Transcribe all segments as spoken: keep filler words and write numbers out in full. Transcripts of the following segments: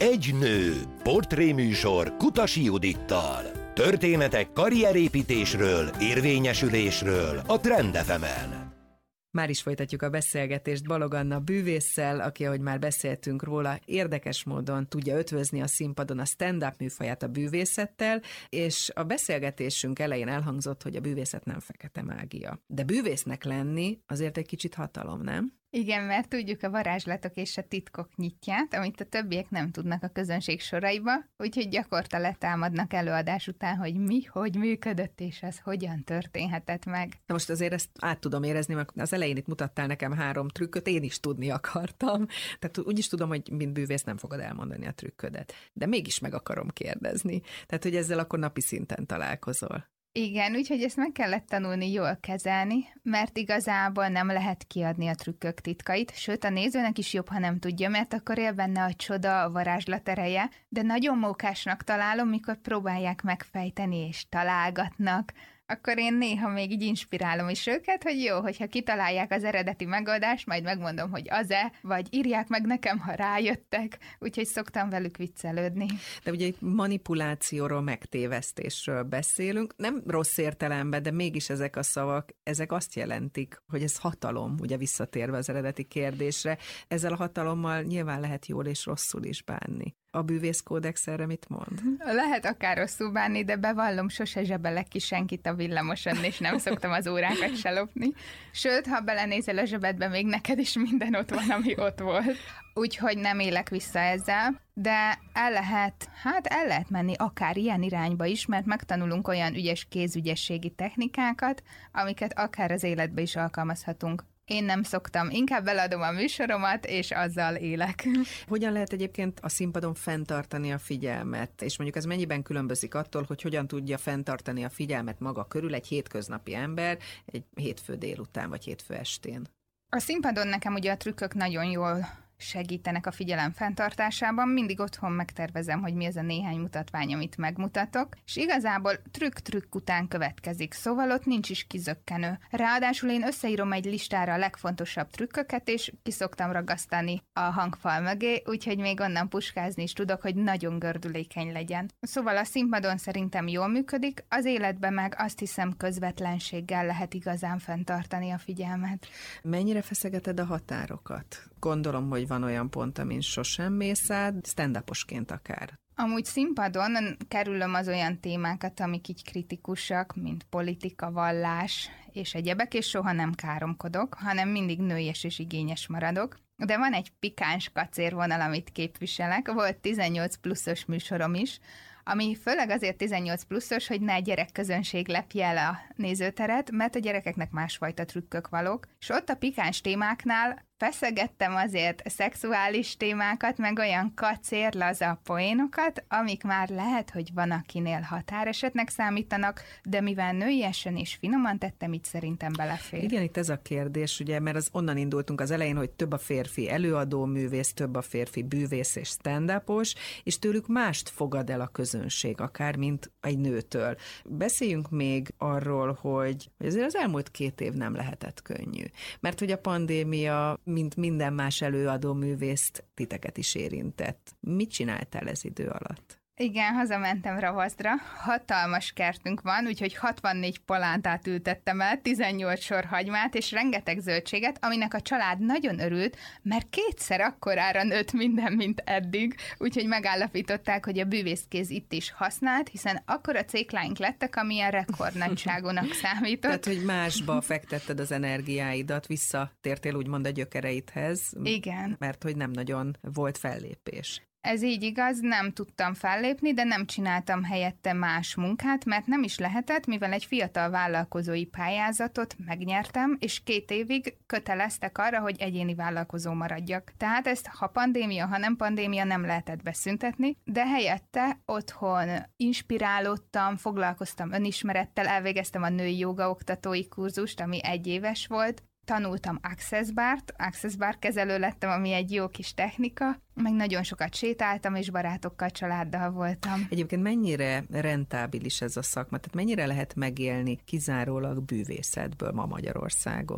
Egy nő. Portréműsor Kutasi Judittal. Történetek karrierépítésről, érvényesülésről a Trend ef emen. Már is folytatjuk a beszélgetést Balog Anna bűvésszel, aki, ahogy már beszéltünk róla, érdekes módon tudja ötvözni a színpadon a stand-up műfaját a bűvészettel, és a beszélgetésünk elején elhangzott, hogy a bűvészet nem fekete mágia. De bűvésznek lenni azért egy kicsit hatalom, nem? Igen, mert tudjuk a varázslatok és a titkok nyitját, amit a többiek nem tudnak a közönség soraiba, úgyhogy gyakorta letámadnak előadás után, hogy mi, hogy működött, és ez hogyan történhetett meg. Na most azért ezt át tudom érezni, mert az elején itt mutattál nekem három trükköt, én is tudni akartam. Tehát úgyis tudom, hogy mint bűvész nem fogod elmondani a trükködet. De mégis meg akarom kérdezni. Tehát, hogy ezzel akkor napi szinten találkozol. Igen, úgyhogy ezt meg kellett tanulni jól kezelni, mert igazából nem lehet kiadni a trükkök titkait, sőt a nézőnek is jobb, ha nem tudja, mert akkor él benne a csoda, a varázslat ereje, de nagyon mókásnak találom, mikor próbálják megfejteni és találgatnak, akkor én néha még így inspirálom is őket, hogy jó, hogyha kitalálják az eredeti megoldást, majd megmondom, hogy az-e, vagy írják meg nekem, ha rájöttek, úgyhogy szoktam velük viccelődni. De ugye itt manipulációról, megtévesztésről beszélünk, nem rossz értelemben, de mégis ezek a szavak, ezek azt jelentik, hogy ez hatalom, ugye visszatérve az eredeti kérdésre, ezzel a hatalommal nyilván lehet jól és rosszul is bánni. A bűvészkódex erre mit mond? Lehet akár rosszul bánni, de bevallom, sose zsebelek ki senkit a villamoson, és nem szoktam az órákat se lopni. Sőt, ha belenézel a zsebedbe, még neked is minden ott van, ami ott volt. Úgyhogy nem élek vissza ezzel, de el lehet, hát el lehet menni akár ilyen irányba is, mert megtanulunk olyan ügyes kézügyességi technikákat, amiket akár az életbe is alkalmazhatunk. Én nem szoktam, inkább beleadom a műsoromat, és azzal élek. Hogyan lehet egyébként a színpadon fenntartani a figyelmet? És mondjuk ez mennyiben különbözik attól, hogy hogyan tudja fenntartani a figyelmet maga körül egy hétköznapi ember egy hétfő délután vagy hétfő estén? A színpadon nekem ugye a trükkök nagyon jól segítenek a figyelem fenntartásában, mindig otthon megtervezem, hogy mi az a néhány mutatvány, amit megmutatok, és igazából trükk-trükk után következik, szóval ott nincs is kizökkenő. Ráadásul én összeírom egy listára a legfontosabb trükköket, és kiszoktam ragasztani a hangfal mögé, úgyhogy még onnan puskázni is tudok, hogy nagyon gördülékeny legyen. Szóval a színpadon szerintem jól működik, az életben meg azt hiszem közvetlenséggel lehet igazán fenntartani a figyelmet. Mennyire feszegeted a határokat? Gondolom, hogy van olyan pont, amin sosem mész át, stand-uposként akár. Amúgy színpadon kerülöm az olyan témákat, amik így kritikusak, mint politika, vallás és egyebek, és soha nem káromkodok, hanem mindig nőies és igényes maradok. De van egy pikáns kacérvonal, amit képviselek, volt tizennyolc pluszos műsorom is, ami főleg azért tizennyolc pluszos, hogy ne gyerekközönség lepje el a nézőteret, mert a gyerekeknek másfajta trükkök valók, és ott a pikáns témáknál feszegettem azért szexuális témákat, meg olyan kacér, laza poénokat, amik már lehet, hogy van akinél határesetnek számítanak, de mivel nőiesen és finoman tettem, így szerintem belefér. Igen, itt ez a kérdés, ugye, mert az onnan indultunk az elején, hogy több a férfi előadó művész, több a férfi bűvész és stand-upos, és tőlük mást fogad el a közönség, akár mint egy nőtől. Beszéljünk még arról, hogy azért az elmúlt két év nem lehetett könnyű, mert hogy a pandémia, mint minden más előadó művészt, titeket is érintett. Mit csináltál ez idő alatt? Igen, hazamentem Ravaszra. Hatalmas kertünk van, úgyhogy hatvannégy palántát ültettem el, tizennyolc sor hagymát és rengeteg zöldséget, aminek a család nagyon örült, mert kétszer akkorára nőtt minden, mint eddig. Úgyhogy megállapították, hogy a bűvészkéz itt is használt, hiszen akkora cékláink lettek, amilyen rekordnagyságúnak számított. Tehát, hogy másba fektetted az energiáidat, visszatértél úgymond a gyökereidhez. Igen. Mert hogy nem nagyon volt fellépés. Ez így igaz, nem tudtam fellépni, de nem csináltam helyette más munkát, mert nem is lehetett, mivel egy fiatal vállalkozói pályázatot megnyertem, és két évig köteleztek arra, hogy egyéni vállalkozó maradjak. Tehát ezt, ha pandémia, ha nem pandémia, nem lehetett beszüntetni, de helyette otthon inspirálódtam, foglalkoztam önismerettel, elvégeztem a női jogaoktatói kurzust, ami egy éves volt, tanultam Access Bart, Access Bar kezelő lettem, ami egy jó kis technika, meg nagyon sokat sétáltam, és barátokkal, családdal voltam. Egyébként mennyire rentábilis ez a szakma? Tehát mennyire lehet megélni kizárólag bűvészetből ma Magyarországon?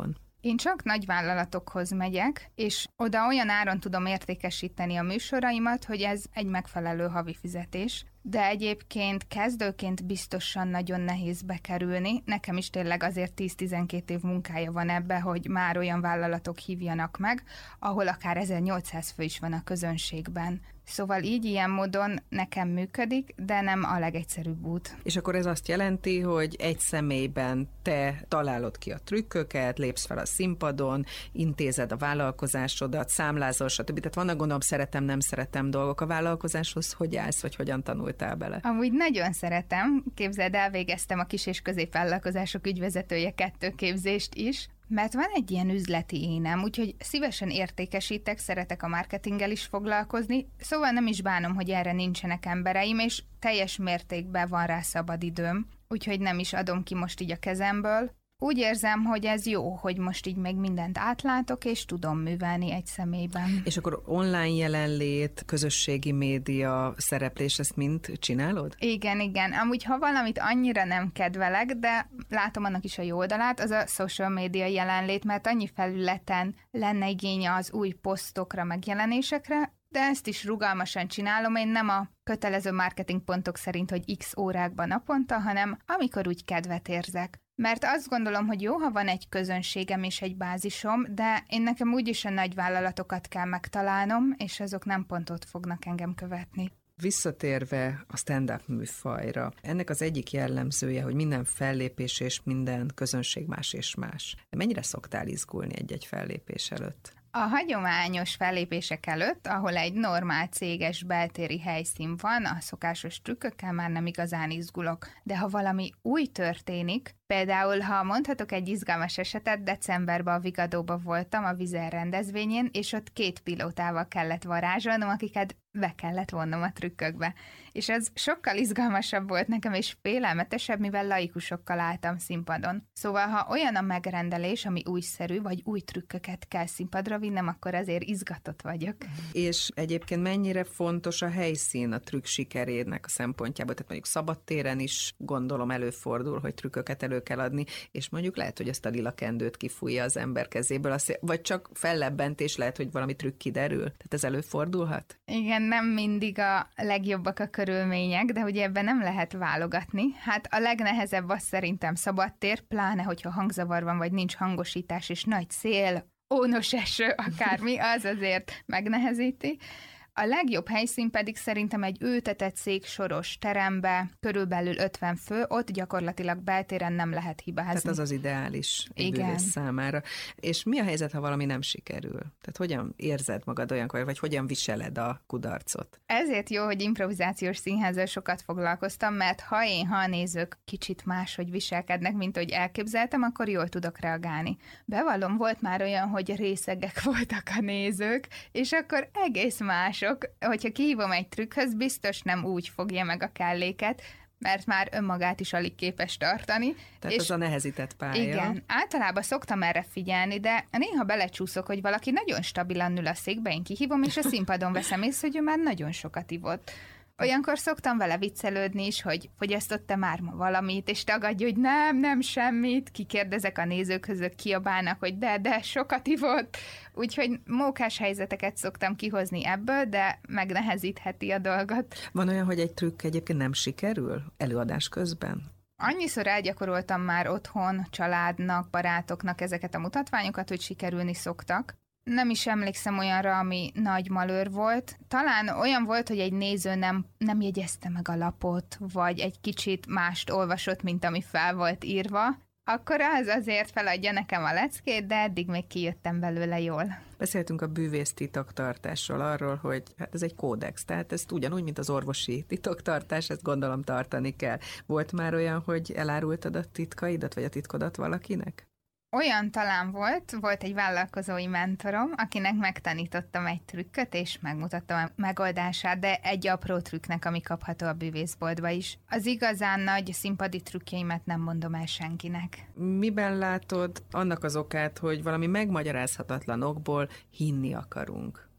Én csak nagyvállalatokhoz megyek, és oda olyan áron tudom értékesíteni a műsoraimat, hogy ez egy megfelelő havi fizetés. De egyébként kezdőként biztosan nagyon nehéz bekerülni. Nekem is tényleg azért tíz-tizenkét év munkája van ebbe, hogy már olyan vállalatok hívjanak meg, ahol akár ezernyolcszáz fő is van a közönségben. Szóval így ilyen módon nekem működik, de nem a legegyszerűbb út. És akkor ez azt jelenti, hogy egy személyben te találod ki a trükköket, lépsz fel a színpadon, intézed a vállalkozásodat, számlázol, stb. Tehát vannak, gondolom, szeretem, nem szeretem dolgok a vállalkozáshoz. Hogy állsz, vagy hogyan tanultál bele? Amúgy nagyon szeretem. Képzeld, elvégeztem a kis- és középvállalkozások ügyvezetője kettő képzést is, mert van egy ilyen üzleti énem, úgyhogy szívesen értékesítek, szeretek a marketinggel is foglalkozni, szóval nem is bánom, hogy erre nincsenek embereim, és teljes mértékben van rá szabadidőm, úgyhogy nem is adom ki most így a kezemből. Úgy érzem, hogy ez jó, hogy most így még mindent átlátok, és tudom művelni egy személyben. És akkor online jelenlét, közösségi média, szereplés, ezt mind csinálod? Igen, igen. Amúgy, ha valamit annyira nem kedvelek, de látom annak is a jó oldalát, az a social media jelenlét, mert annyi felületen lenne igénye az új posztokra, megjelenésekre, de ezt is rugalmasan csinálom, én nem a kötelező marketingpontok szerint, hogy x órákban naponta, hanem amikor úgy kedvet érzek. Mert azt gondolom, hogy jó, ha van egy közönségem és egy bázisom, de én nekem úgyis a nagy vállalatokat kell megtalálnom, és azok nem pontot fognak engem követni. Visszatérve a stand-up műfajra, ennek az egyik jellemzője, hogy minden fellépés és minden közönség más és más. De mennyire szoktál izgulni egy-egy fellépés előtt? A hagyományos fellépések előtt, ahol egy normál céges beltéri helyszín van, a szokásos trükkökkel már nem igazán izgulok. De ha valami új történik, például, ha mondhatok egy izgalmas esetet, decemberben a Vigadóban voltam a Vizer rendezvényén, és ott két pilótával kellett varázsolnom, akiket be kellett vonnom a trükkökbe. És ez sokkal izgalmasabb volt nekem, és félelmetesebb, mivel laikusokkal álltam színpadon. Szóval, ha olyan a megrendelés, ami újszerű, vagy új trükköket kell színpadra vinnem, akkor azért izgatott vagyok. És egyébként mennyire fontos a helyszín a trükk sikerének a szempontjából? Tehát mondjuk szabadtéren is gondolom előfordul, hogy trükköket elő kell adni, és mondjuk lehet, hogy ezt a lila kendőt kifújja az ember kezéből, azt, vagy csak fellebbentés, lehet, hogy valami trükk kiderül. Tehát ez előfordulhat? Igen, nem mindig a legjobbak a körülmények, de ugye ebben nem lehet válogatni. Hát a legnehezebb az szerintem szabadtér, pláne, hogyha hangzavar van, vagy nincs hangosítás, és nagy szél, ónos eső, akármi, az azért megnehezíti. A legjobb helyszín pedig szerintem egy ültetett széksoros terembe, körülbelül ötven fő, ott gyakorlatilag beltéren nem lehet hibázni. Tehát az az ideális egy bűvész számára. És mi a helyzet, ha valami nem sikerül? Tehát hogyan érzed magad olyankor, vagy hogyan viseled a kudarcot? Ezért jó, hogy improvizációs színházzal sokat foglalkoztam, mert ha én, ha a nézők kicsit máshogy viselkednek, mint ahogy elképzeltem, akkor jól tudok reagálni. Bevallom, volt már olyan, hogy részegek voltak a nézők, és akkor egész más. Hogyha kihívom egy trükkhöz, biztos nem úgy fogja meg a kelléket, mert már önmagát is alig képes tartani. Tehát és az a nehezített pálya. Igen, általában szoktam erre figyelni, de néha belecsúszok, hogy valaki nagyon stabilan ül a székbe, én kihívom, és a színpadon veszem észre, hogy ő már nagyon sokat ivott. Olyankor szoktam vele viccelődni is, hogy fogyasztott-e már ma valamit, és tagadja, hogy nem, nem semmit. Kikérdezek a nézőkhöz, ők kiabálnak, hogy de, de, sokat ivott. Úgyhogy mókás helyzeteket szoktam kihozni ebből, de megnehezítheti a dolgot. Van olyan, hogy egy trükk egyébként nem sikerül előadás közben? Annyiszor elgyakoroltam már otthon, családnak, barátoknak ezeket a mutatványokat, hogy sikerülni szoktak. Nem is emlékszem olyanra, ami nagy malőr volt. Talán olyan volt, hogy egy néző nem, nem jegyezte meg a lapot, vagy egy kicsit mást olvasott, mint ami fel volt írva. Akkor az azért feladja nekem a leckét, de eddig még kijöttem belőle jól. Beszéltünk a bűvész titoktartásról, arról, hogy hát ez egy kódex, tehát ezt ugyanúgy, mint az orvosi titoktartás, ezt gondolom tartani kell. Volt már olyan, hogy elárultad a titkaidat, vagy a titkodat valakinek? Olyan talán volt, volt egy vállalkozói mentorom, akinek megtanítottam egy trükköt, és megmutattam a megoldását, de egy apró trükknek, ami kapható a bűvészboltba is. Az igazán nagy színpadi trükkjeimet nem mondom el senkinek. Miben látod annak az okát, hogy valami megmagyarázhatatlan okból hinni akarunk?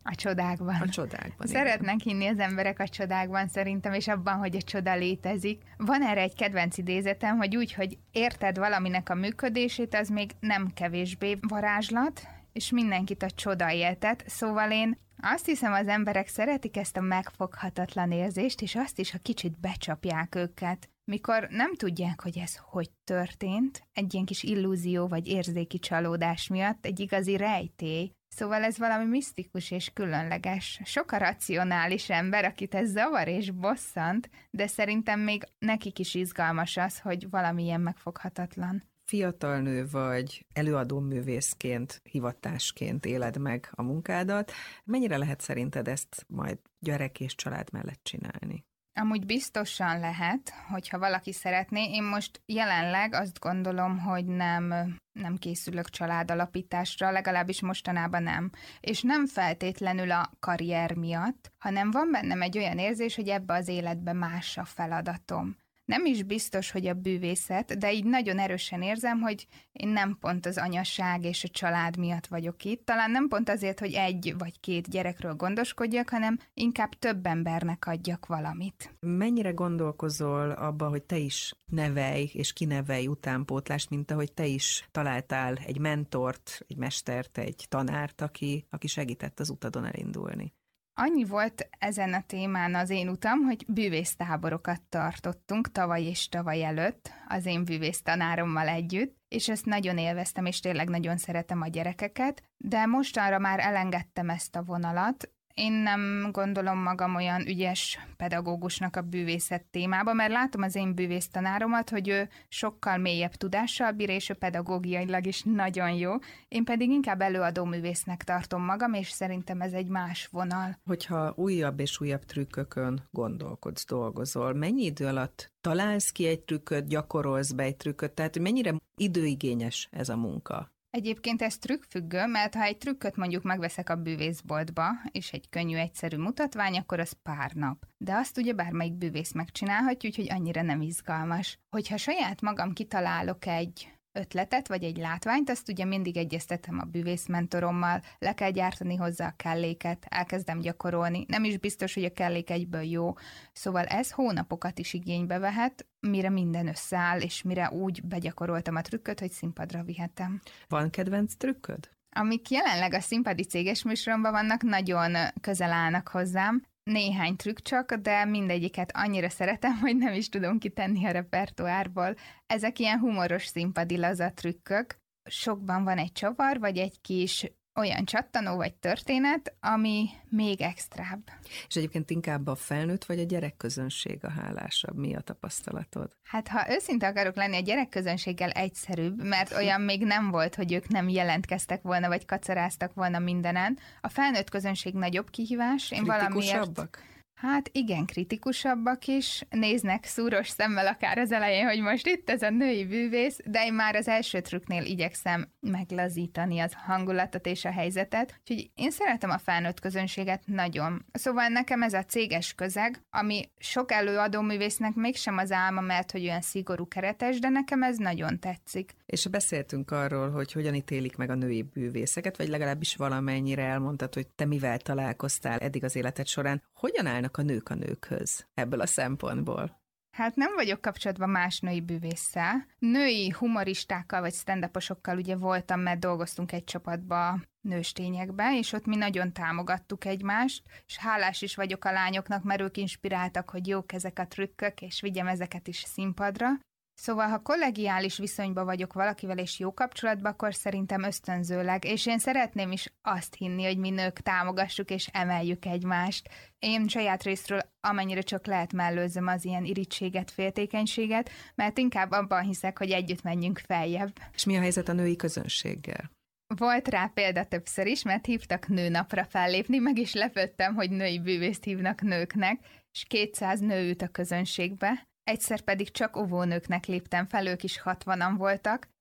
A csodákban. A csodákban. Szeretnek hinni az emberek a csodákban szerintem, és abban, hogy a csoda létezik. Van erre egy kedvenc idézetem, hogy úgy, hogy érted valaminek a működését, az még nem kevésbé varázslat, és mindenkit a csoda éltet. Szóval én azt hiszem, az emberek szeretik ezt a megfoghatatlan érzést, és azt is, ha kicsit becsapják őket. Mikor nem tudják, hogy ez hogy történt, egy ilyen kis illúzió vagy érzéki csalódás miatt, egy igazi rejtély. Szóval ez valami misztikus és különleges. Sok a racionális ember, akit ez zavar és bosszant, de szerintem még nekik is izgalmas az, hogy valami ilyen megfoghatatlan. Fiatal nő vagy, előadó művészként, hivatásként éled meg a munkádat. Mennyire lehet szerinted ezt majd gyerek és család mellett csinálni? Amúgy biztosan lehet, hogyha valaki szeretné. Én most jelenleg azt gondolom, hogy nem, nem készülök családalapításra, legalábbis mostanában nem. És nem feltétlenül a karrier miatt, hanem van bennem egy olyan érzés, hogy ebbe az életbe más a feladatom. Nem is biztos, hogy a bűvészet, de így nagyon erősen érzem, hogy én nem pont az anyaság és a család miatt vagyok itt. Talán nem pont azért, hogy egy vagy két gyerekről gondoskodjak, hanem inkább több embernek adjak valamit. Mennyire gondolkozol abba, hogy te is nevelj és kinevelj utánpótlást, mint ahogy te is találtál egy mentort, egy mestert, egy tanárt, aki, aki segített az utadon elindulni? Annyi volt ezen a témán az én utam, hogy bűvésztáborokat tartottunk tavaly és tavaly előtt az én bűvésztanárommal együtt, és ezt nagyon élveztem, és tényleg nagyon szeretem a gyerekeket, de mostanra már elengedtem ezt a vonalat. Én nem gondolom magam olyan ügyes pedagógusnak a bűvészet témába, mert látom az én bűvésztanáromat, hogy ő sokkal mélyebb tudással bír, és ő pedagógiailag is nagyon jó. Én pedig inkább előadó művésznek tartom magam, és szerintem ez egy más vonal. Hogyha újabb és újabb trükkökön gondolkodsz, dolgozol, mennyi idő alatt találsz ki egy trükköt, gyakorolsz be egy trükköt, tehát mennyire időigényes ez a munka? Egyébként ez trükkfüggő, mert ha egy trükköt mondjuk megveszek a bűvészboltba, és egy könnyű, egyszerű mutatvány, akkor az pár nap. De azt ugye bármelyik bűvész megcsinálhatja, úgyhogy annyira nem izgalmas. Hogyha saját magam kitalálok egy ötletet, vagy egy látványt, azt ugye mindig egyeztetem a bűvészmentorommal, le kell gyártani hozzá a kelléket, elkezdem gyakorolni, nem is biztos, hogy a kellék egyből jó, szóval ez hónapokat is igénybe vehet, mire minden összeáll, és mire úgy begyakoroltam a trükköt, hogy színpadra vihetem. Van kedvenc trükköd? Amik jelenleg a színpadi céges műsoromban vannak, nagyon közel állnak hozzám. Néhány trükk csak, de mindegyiket annyira szeretem, hogy nem is tudom kitenni a repertoárból. Ezek ilyen humoros színpadi laza trükkök. Sokban van egy csavar, vagy egy kis olyan csattanó vagy történet, ami még extrább. És egyébként inkább a felnőtt vagy a gyerekközönség a hálásabb? Mi a tapasztalatod? Hát ha őszinte akarok lenni, a gyerekközönséggel egyszerűbb, mert olyan még nem volt, hogy ők nem jelentkeztek volna, vagy kacaráztak volna mindenen. A felnőtt közönség nagyobb kihívás. Én Kritikusabbak? Hát igen, kritikusabbak is, néznek szúros szemmel akár az elején, hogy most itt ez a női bűvész, de én már az első trükknél igyekszem meglazítani az hangulatot és a helyzetet, úgyhogy én szeretem a felnőtt közönséget nagyon. Szóval nekem ez a céges közeg, ami sok előadó művésznek mégsem az álma, mert hogy olyan szigorú keretes, de nekem ez nagyon tetszik. És beszéltünk arról, hogy hogyan ítélik meg a női bűvészeket, vagy legalábbis valamennyire elmondtad, hogy te mivel találkoztál eddig az életed során. Hogyan állnak a nők a nőkhöz ebből a szempontból? Hát nem vagyok kapcsolatban más női bűvésszel. Női humoristákkal vagy stand-uposokkal ugye voltam, mert dolgoztunk egy csapatba nőstényekbe, és ott mi nagyon támogattuk egymást, és hálás is vagyok a lányoknak, mert ők inspiráltak, hogy jók ezek a trükkök, és vigyem ezeket is színpadra. Szóval, ha kollegiális viszonyban vagyok valakivel és jó kapcsolatban, akkor szerintem ösztönzőleg, és én szeretném is azt hinni, hogy mi nők támogassuk és emeljük egymást. Én saját részről amennyire csak lehet mellőzöm az ilyen irítséget, féltékenységet, mert inkább abban hiszek, hogy együtt menjünk feljebb. És mi a helyzet a női közönséggel? Volt rá példa többször is, mert hívtak nőnapra fellépni, meg is lepődtem, hogy női bűvészt hívnak nőknek, és kétszáz nő ült a közönségbe. Egyszer pedig csak óvónőknek léptem fel, ők is hatvanan voltak,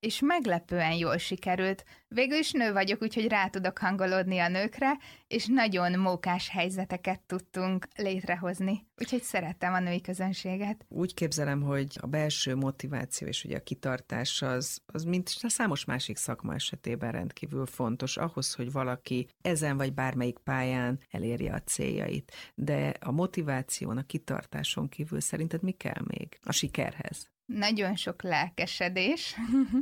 és meglepően jól sikerült. Végül is nő vagyok, úgyhogy rá tudok hangolódni a nőkre, és nagyon mókás helyzeteket tudtunk létrehozni. Úgyhogy szerettem a női közönséget. Úgy képzelem, hogy a belső motiváció és ugye a kitartás az, az mint a számos másik szakma esetében rendkívül fontos ahhoz, hogy valaki ezen vagy bármelyik pályán elérje a céljait. De a motiváción, a kitartáson kívül szerinted mi kell még a sikerhez? Nagyon sok lelkesedés.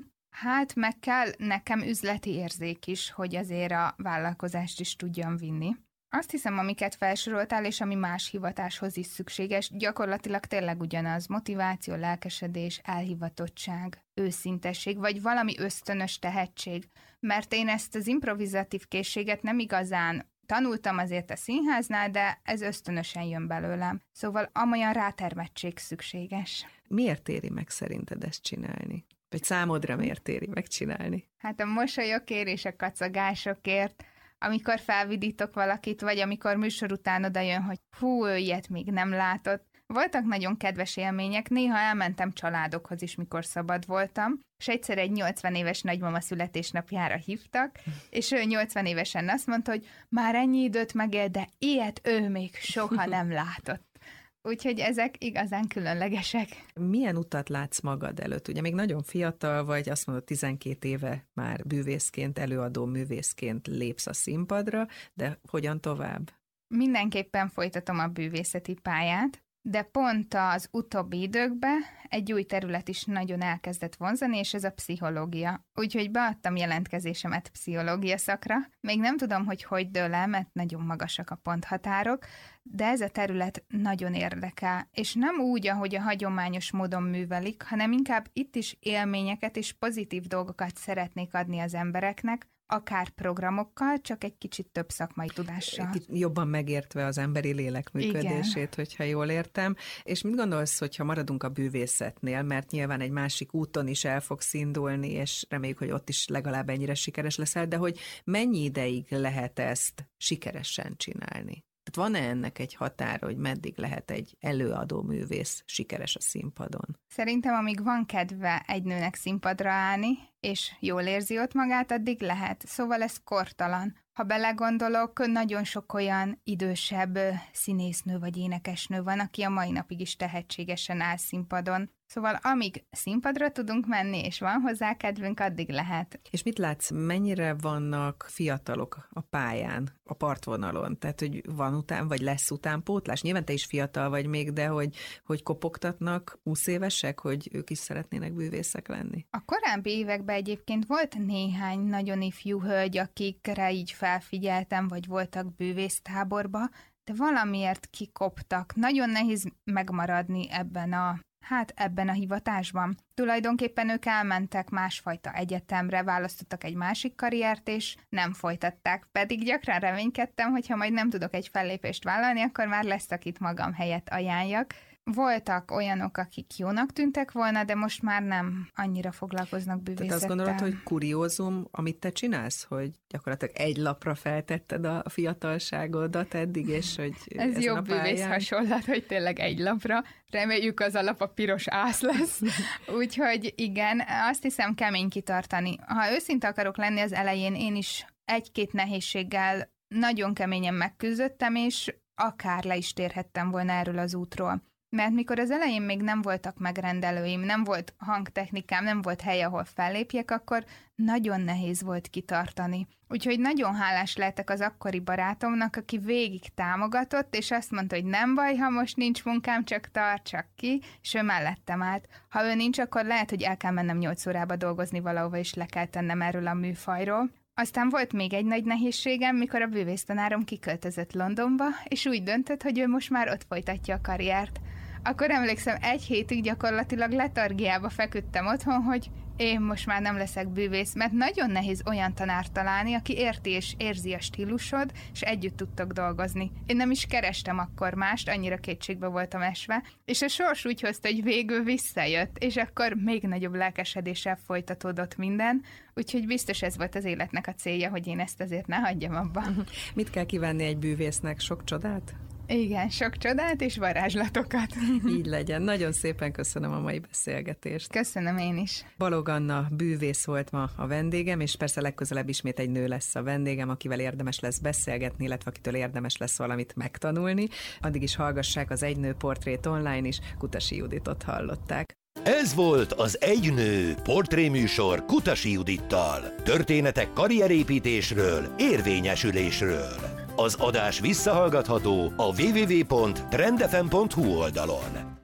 Hát meg kell nekem üzleti érzék is, hogy azért a vállalkozást is tudjam vinni. Azt hiszem, amiket felsoroltál, és ami más hivatáshoz is szükséges, gyakorlatilag tényleg ugyanaz: motiváció, lelkesedés, elhivatottság, őszintesség, vagy valami ösztönös tehetség. Mert én ezt az improvizatív készséget nem igazán tanultam azért a színháznál, de ez ösztönösen jön belőlem. Szóval amolyan rátermettség szükséges. Miért éri meg szerinted ezt csinálni? Vagy számodra miért éri megcsinálni? Hát a mosolyokért és a kacagásokért, amikor felvidítok valakit, vagy amikor műsor után oda jön, hogy hú, ő ilyet még nem látott. Voltak nagyon kedves élmények, néha elmentem családokhoz is, mikor szabad voltam, és egyszer egy nyolcvan éves nagymama születésnapjára hívtak, és ő nyolcvan évesen azt mondta, hogy már ennyi időt megél, de ilyet ő még soha nem látott. Úgyhogy ezek igazán különlegesek. Milyen utat látsz magad előtt? Ugye még nagyon fiatal vagy, azt mondod, tizenkét éve már bűvészként, előadó művészként lépsz a színpadra, de hogyan tovább? Mindenképpen folytatom a bűvészeti pályát, de pont az utóbbi időkben egy új terület is nagyon elkezdett vonzani, és ez a pszichológia. Úgyhogy beadtam jelentkezésemet pszichológia szakra. Még nem tudom, hogy hogy dől el, mert nagyon magasak a ponthatárok, de ez a terület nagyon érdekel, és nem úgy, ahogy a hagyományos módon művelik, hanem inkább itt is élményeket és pozitív dolgokat szeretnék adni az embereknek, akár programokkal, csak egy kicsit több szakmai tudással. Jobban megértve az emberi lélek működését, igen, hogyha jól értem. És mit gondolsz, hogyha maradunk a bűvészetnél, mert nyilván egy másik úton is el fogsz indulni, és reméljük, hogy ott is legalább ennyire sikeres leszel, de hogy mennyi ideig lehet ezt sikeresen csinálni? Tehát van-e ennek egy határa, hogy meddig lehet egy előadó művész sikeres a színpadon? Szerintem, amíg van kedve egy nőnek színpadra állni, és jól érzi ott magát, addig lehet. Szóval ez kortalan. Ha belegondolok, nagyon sok olyan idősebb színésznő vagy énekesnő van, aki a mai napig is tehetségesen áll színpadon. Szóval amíg színpadra tudunk menni, és van hozzá kedvünk, addig lehet. És mit látsz, mennyire vannak fiatalok a pályán, a partvonalon? Tehát, hogy van után, vagy lesz utánpótlás? Nyilván te is fiatal vagy még, de hogy, hogy kopogtatnak húsz évesek, hogy ők is szeretnének bűvészek lenni? A korábbi években egyébként volt néhány nagyon ifjú hölgy, akikre így felfigyeltem, vagy voltak bűvésztáborba, de valamiért kikoptak. Nagyon nehéz megmaradni ebben a Hát ebben a hivatásban. Tulajdonképpen ők elmentek másfajta egyetemre, választottak egy másik karriert, és nem folytatták. Pedig gyakran reménykedtem, hogy ha majd nem tudok egy fellépést vállalni, akkor már lesz, akit magam helyett ajánljak. Voltak olyanok, akik jónak tűntek volna, de most már nem annyira foglalkoznak bűvészettel. Tehát azt gondolod, hogy kuriózum, amit te csinálsz, hogy gyakorlatilag egy lapra feltetted a fiatalságodat eddig, és hogy ez jobb bűvész hasonlat, hogy tényleg egy lapra. Reméljük az alap a piros ász lesz. Úgyhogy igen, azt hiszem kemény kitartani. Ha őszinte akarok lenni, az elején én is egy-két nehézséggel nagyon keményen megküzdöttem, és akár le is térhettem volna erről az útról. Mert mikor az elején még nem voltak megrendelőim, nem volt hangtechnikám, nem volt hely, ahol fellépjek, akkor nagyon nehéz volt kitartani. Úgyhogy nagyon hálás lehetek az akkori barátomnak, aki végig támogatott, és azt mondta, hogy nem baj, ha most nincs munkám, csak tart csak ki, és ő mellettem állt. Ha ő nincs, akkor lehet, hogy el kell mennem nyolc órába dolgozni valahova, és le kell tennem erről a műfajról. Aztán volt még egy nagy nehézségem, mikor a bűvésztanárom kiköltözött Londonba, és úgy döntött, hogy ő most már ott folytatja a karriert. Akkor emlékszem, egy hétig gyakorlatilag letargiába feküdtem otthon, hogy én most már nem leszek bűvész, mert nagyon nehéz olyan tanárt találni, aki érti és érzi a stílusod, és együtt tudtok dolgozni. Én nem is kerestem akkor mást, annyira kétségbe voltam esve, és a sors úgy hozta, hogy végül visszajött, és akkor még nagyobb lelkesedéssel folytatódott minden, úgyhogy biztos ez volt az életnek a célja, hogy én ezt azért ne hagyjam abba. Mit kell kívánni egy bűvésznek? Sok csodát? Igen, sok csodát és varázslatokat. Így legyen. Nagyon szépen köszönöm a mai beszélgetést. Köszönöm én is. Balog Anna bűvész volt ma a vendégem, és persze legközelebb ismét egy nő lesz a vendégem, akivel érdemes lesz beszélgetni, illetve akitől érdemes lesz valamit megtanulni. Addig is hallgassák az Egy nő portrét online is, Kutasi Juditot hallották. Ez volt az Egy nő portréműsor Kutasi Judittal. Történetek karrierépítésről, érvényesülésről. Az adás visszahallgatható a double-u double-u double-u pont trendfm pont hu oldalon.